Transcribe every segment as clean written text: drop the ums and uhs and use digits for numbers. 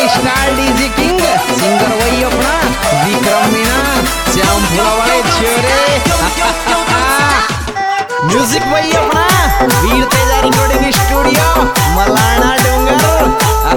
Star DJ king singer वही अपना विक्रम मीणा श्याम फूला वाले छोरे म्यूजिक वही अपना वीर तेजा रिकॉर्डिंग स्टूडियो मलाना डूंगर।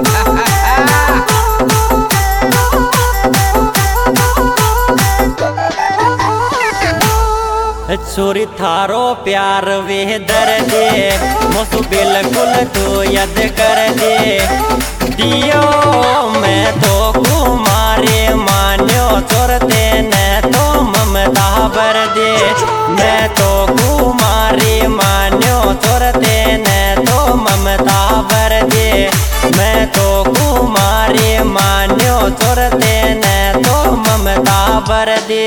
छोरी थारो प्यार वे दर्दे मोसु बिल्कुल तू याद कर दे दियो मैं तो कुमारी मान्यो छोरते ने तो ममता भर दे मैं तो कुमारी मान्यो छोरते ने तो ममता भर दे मैं तो कुमारी मान्यो छोरते ने तो ममता भर दे।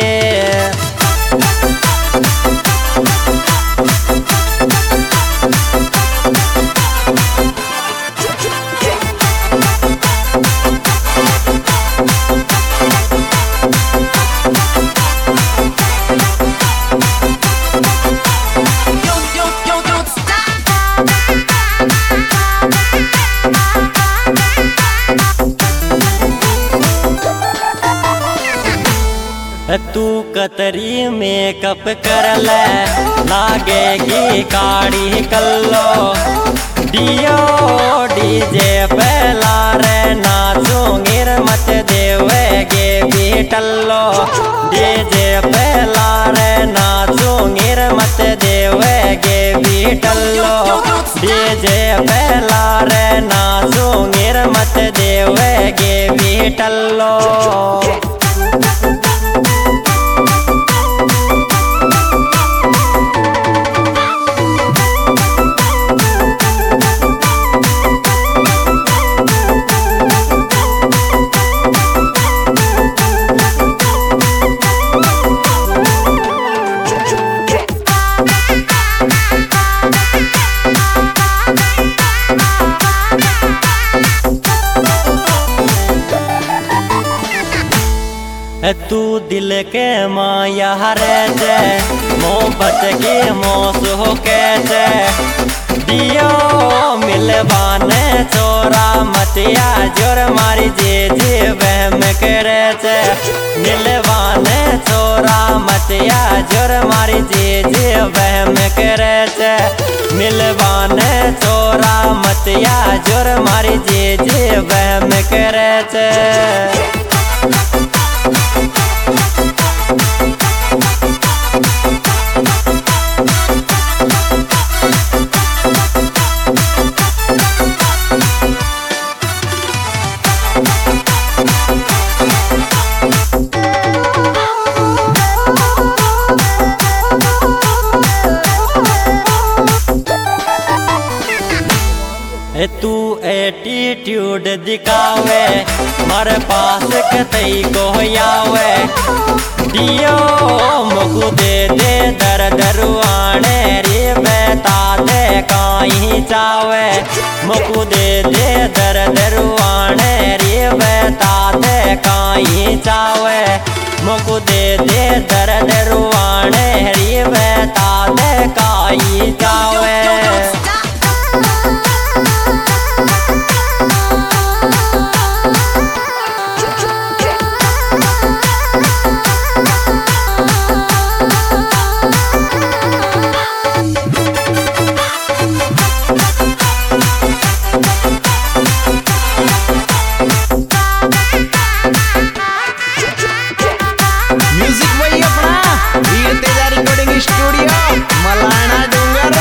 तू कतरी मेकअप कर ले लागेगी काड़ी कल्लो दियो डीजे पे लारे नाचूंगी मत देवेगे बीटल्लो डीजे पे लारे नाचूंगी मत देवेगे बीटल्लो डीजे पे लारे नाचूंगी मत देवेगे बीटल्लो। तू दिल के माया रहते मोहब्बत की मोस हो कैसे दियो मिलवाने चोरा मतिया जोर मारी जे वहम करे से मिलवाने चोरा मतिया जोर मारी जे वहम करे से मिलवाने चोरा मतिया जोर मारी जे वहम करे से। तू एटीट्यूड दिखावे मारे पास कतई को आवे दियो मुकु दे दे दर दरुआने रे बेता दे काई चावे मुकु दे दे दर दरुआने रे बेता दे काई चावे मुकु दे दे दर दरुआने रे बेता दे काई चावे। स्टूडियो मलाना डूंगर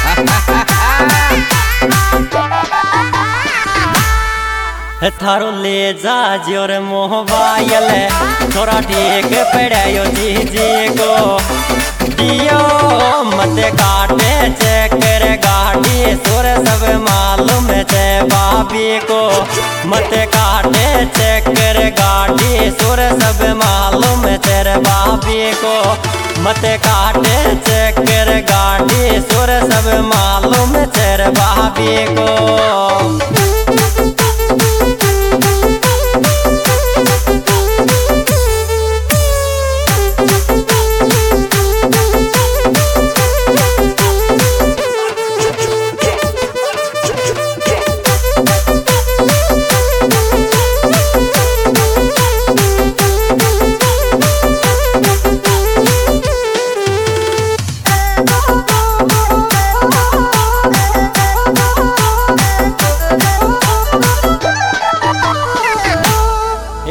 थारो ले जा जोर मोबाइल थोड़ा ठीक पड़ायो जी को दियो मत काटे चक्कर गाड़ी सुर सब मालूम है भाभी को मत काटे चक्कर गाड़ी सुर सब मालूम तेरे भाभी को मत काटे चक्कर गाड़ी सुर सब मालूम तेरे भाभी को।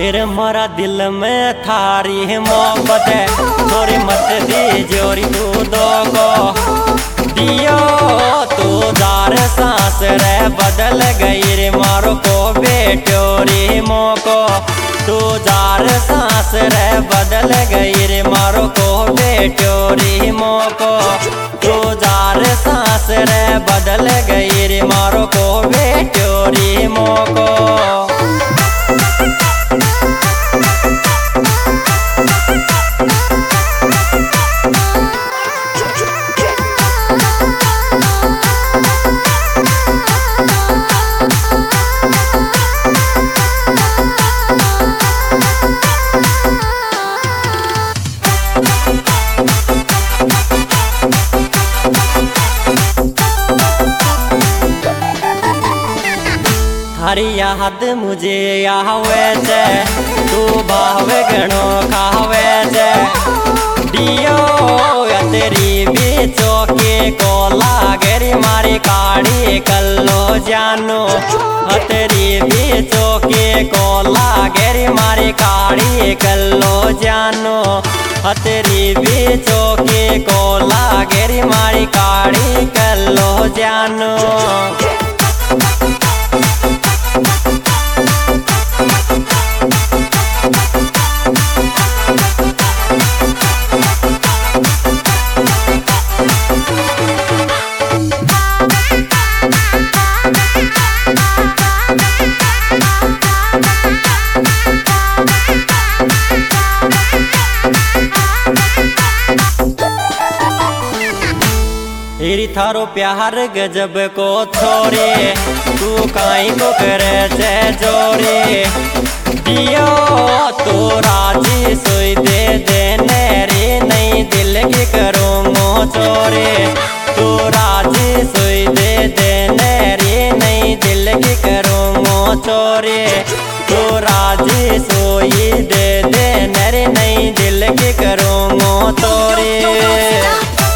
फिर मारा दिल में थारी मोहब्बत है, छोरी मत दी जोरी तू दो को दियो तू जार सांस रे बदल गई रे मारो को बेटोरी मोको तू जार सांस रे बदल गई रे मारो को बेटोरी मोको तू जार सांस रे बदल गई रे मारो को बेटोरी मोको। हरी याद मुझे आवे छे तू भावे घणो खावे छे दियो तेरी बीचो के को लागे री मारी काड़ी कल्लो जानो तेरी बीचो के को लागे री मारी काड़ी कल्लो जानो तेरी बीचो के को लागे री मारी काड़ी कल्लो जानो। हिरी थारो प्यार गजब को छोरे तू काई को करे छे जोरे दियो तो राजी सोई दे देने रे नहीं दिल की करूँगो चोरे तू राजी सोई दे देने रे नहीं दिल की करूँगो चोरे तू राजी सोई दे देने रे नहीं दिल की करूँगो चोरे।